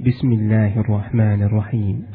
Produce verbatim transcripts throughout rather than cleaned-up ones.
بسم الله الرحمن الرحيم.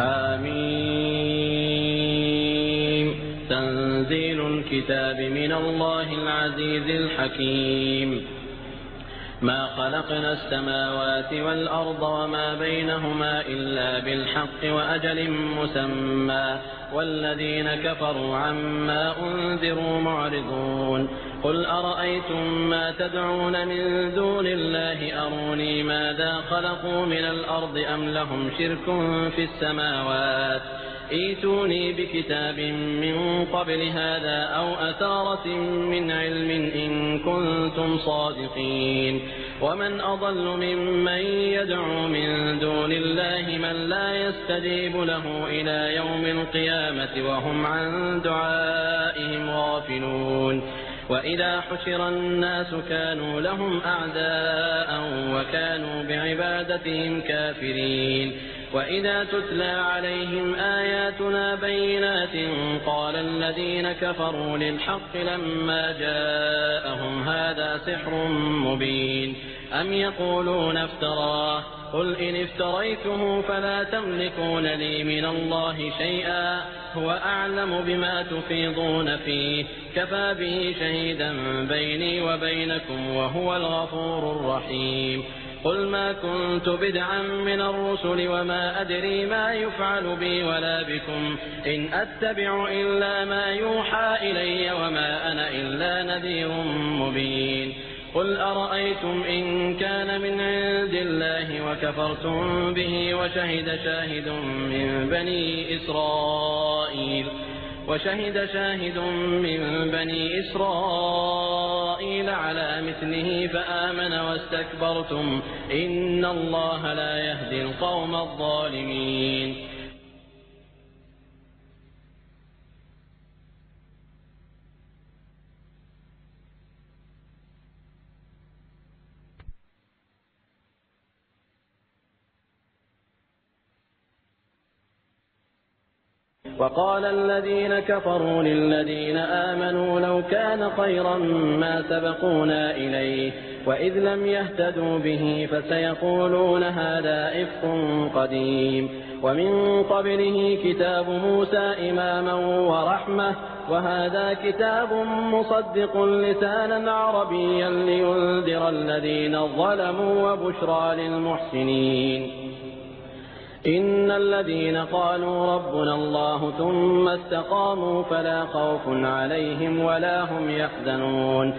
آمين. تنزيل الكتاب من الله العزيز الحكيم. ما خلقنا السماوات والأرض وما بينهما إلا بالحق وأجل مسمى والذين كفروا عما أنذروا معرضون. قل أرأيتم ما تدعون من دون الله أروني ماذا خلقوا من الأرض أم لهم شرك في السماوات ائتوني بكتاب من قبل هذا أو أثارة من علم إن كنتم صادقين. ومن أضل ممن يدعو من دون الله من لا يستجيب له إلى يوم القيامة وهم عن دعائهم غافلون. وإذا حشر الناس كانوا لهم أعداء وكانوا بعبادتهم كافرين. وإذا تتلى عليهم آياتنا بينات قال الذين كفروا للحق لما جاءهم هذا سحر مبين أم يقولون افتراه قل إن افتريته فلا تملكون لي من الله شيئا هو أعلم بما تفيضون فيه كفى به شهيدا بيني وبينكم وهو الغفور الرحيم. قل ما كنت بدعا من الرسل وما أدري ما يفعل بي ولا بكم إن أتبع إلا ما يوحى إلي وما أنا إلا نذير مبين. قل أرأيتم إن كان من عند الله وكفرتم به وشهد شاهد من بني إسرائيل وشهد شاهد من بني إسرائيل على مثله فآمن واستكبرتم إن الله لا يهدي القوم الظالمين. وقال الذين كفروا للذين آمنوا لو كان خيرا ما سبقونا إليه وإذ لم يهتدوا به فسيقولون هذا إفك قديم. ومن قبله كتاب موسى إماما ورحمة وهذا كتاب مصدق لسانا عربيا لينذر الذين ظلموا وبشرى للمحسنين. إن الذين قالوا ربنا الله ثم استقاموا فلا خوف عليهم ولا هم يحزنون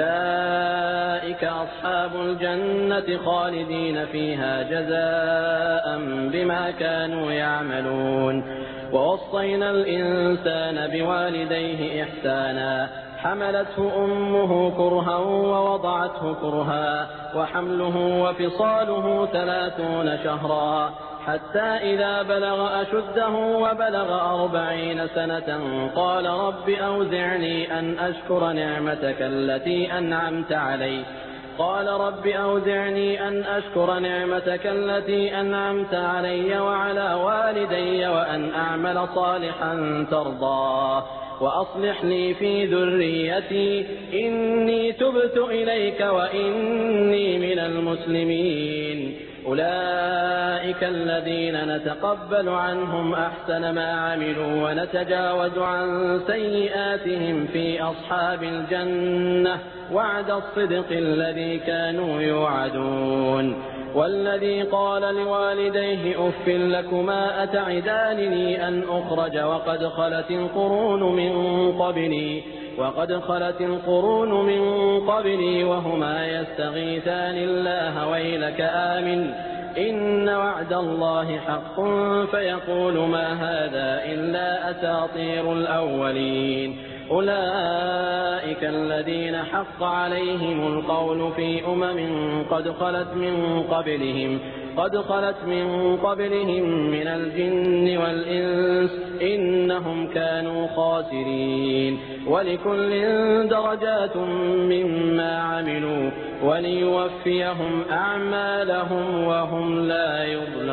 أولئك أصحاب الجنة خالدين فيها جزاء بما كانوا يعملون. ووصينا الإنسان بوالديه إحسانا حملته أمه كرها ووضعته كرها وحمله وفصاله ثلاثون شهرا حتى إذا بلغ أشده وبلغ أربعين سنة قال رب أوزعني أن أشكر نعمتك التي أنعمت علي قال رب أوزعني أن أشكر نعمتك التي أنعمت علي وعلى والدي وأن أعمل صالحا ترضاه وأصلح لي في ذريتي إني تبت إليك وإني من المسلمين. أولئك الذين نتقبل عنهم أحسن ما عملوا ونتجاوز عن سيئاتهم في أصحاب الجنة وعد الصدق الذي كانوا يوعدون. والذي قال لوالديه أف لكما أتعدانني أن أخرج وقد خلت القرون من قبلي وقد خلت القرون من قبلي وهما يستغيثان الله ويلك آمن إن وعد الله حق فيقول ما هذا إلا أساطير الأولين. أولئك الذين حق عليهم القول في أمم قد خلت من قبلهم قد خلت من قبلهم من الجن والإنس إنهم كانوا خاسرين. ولكل درجات مما عملوا وليوفيهم أعمالهم وهم لا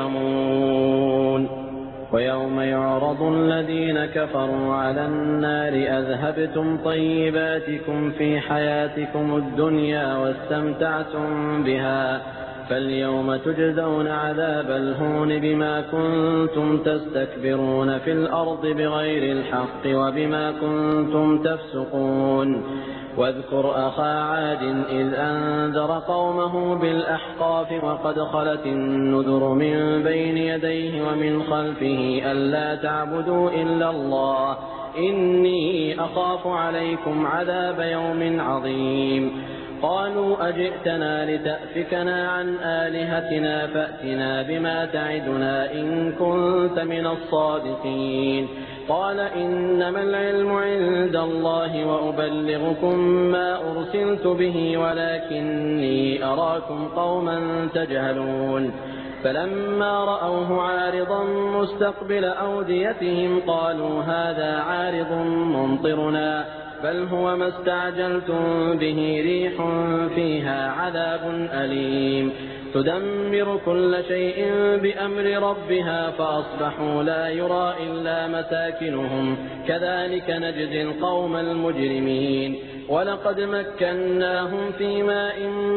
يظلمون. ويوم يعرض الذين كفروا على النار أذهبتم طيباتكم في حياتكم الدنيا واستمتعتم بها فاليوم تجزون عذاب الهون بما كنتم تستكبرون في الأرض بغير الحق وبما كنتم تفسقون واذكر أخا عاد إذ أنذر قومه بالأحقاف وقد خلت النذر من بين يديه ومن خلفه ألا تعبدوا إلا الله إني أخاف عليكم عذاب يوم عظيم قالوا أجئتنا لتأفكنا عن آلهتنا فأتنا بما تعدنا إن كنت من الصادقين قال إنما العلم عند الله وأبلغكم ما أرسلت به ولكني أراكم قوما تجهلون فلما رأوه عارضا مستقبل أوديتهم قالوا هذا عارض ممطرنا بل هو ما استعجلتم به ريح فيها عذاب أليم تدمر كل شيء بأمر ربها فأصبحوا لا يرى إلا مساكنهم كذلك نجزي القوم المجرمين ولقد مكناهم في ماء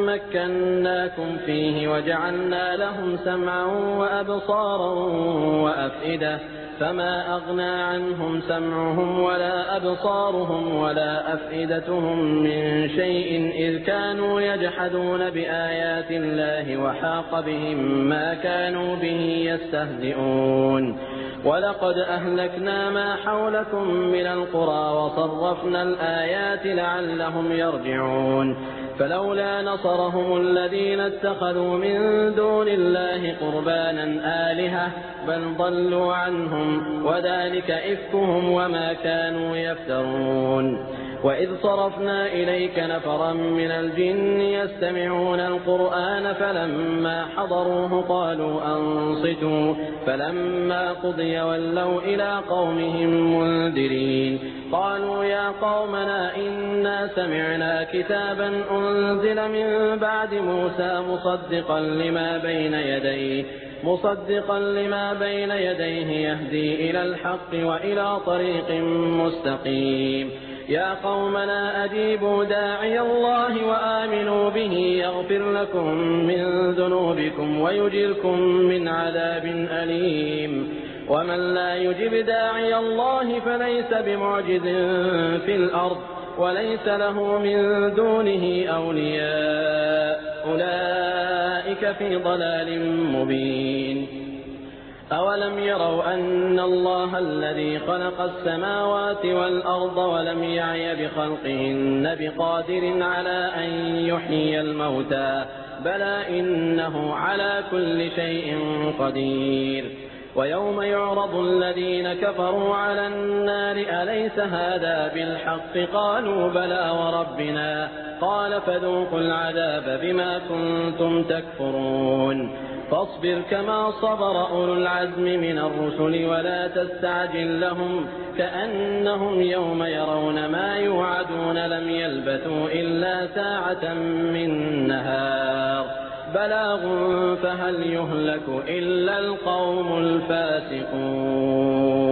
مكناكم فيه وجعلنا لهم سمعا وأبصارا وأفئدة فما أغنى عنهم سمعهم ولا أبصارهم ولا أفئدتهم من شيء إذ كانوا يجحدون بآيات الله وحاق بهم ما كانوا به يستهزئون ولقد أهلكنا ما حولكم من القرى وصرفنا الآيات لعلهم يرجعون فلولا نصرهم الذين اتخذوا من دون الله قربانا آلهة بل ضلوا عنهم وذلك إفكهم وما كانوا يفترون وإذ صرفنا إليك نفرا من الجن يستمعون القرآن فلما حضروه قالوا أنصتوا فلما قضي ولوا إلى قومهم منذرين قالوا يا قومنا إنا سمعنا كتابا أنزل من بعد موسى مصدقا لما بين يديه مصدقا لما بين يديه يهدي إلى الحق وإلى طريق مستقيم يا قومنا أجيبوا داعي الله وآمنوا به يغفر لكم من ذنوبكم ويجركم من عذاب أليم ومن لا يجب داعي الله فليس بمعجز في الأرض وليس له من دونه أولياء أولئك في ضلال مبين أولم يروا أن الله الذي خلق السماوات والأرض ولم يعي بخلقهن بقادر على أن يحيي الموتى بلى إنه على كل شيء قدير ويوم يعرض الذين كفروا على النار أليس هذا بالحق قالوا بلى وربنا قال فذوقوا العذاب بما كنتم تكفرون فاصبر كما صبر أولو العزم من الرسل ولا تستعجل لهم كأنهم يوم يرون ما يوعدون لم يلبثوا إلا ساعة من نهار بلاغ فهل يهلك إلا القوم الفاسقون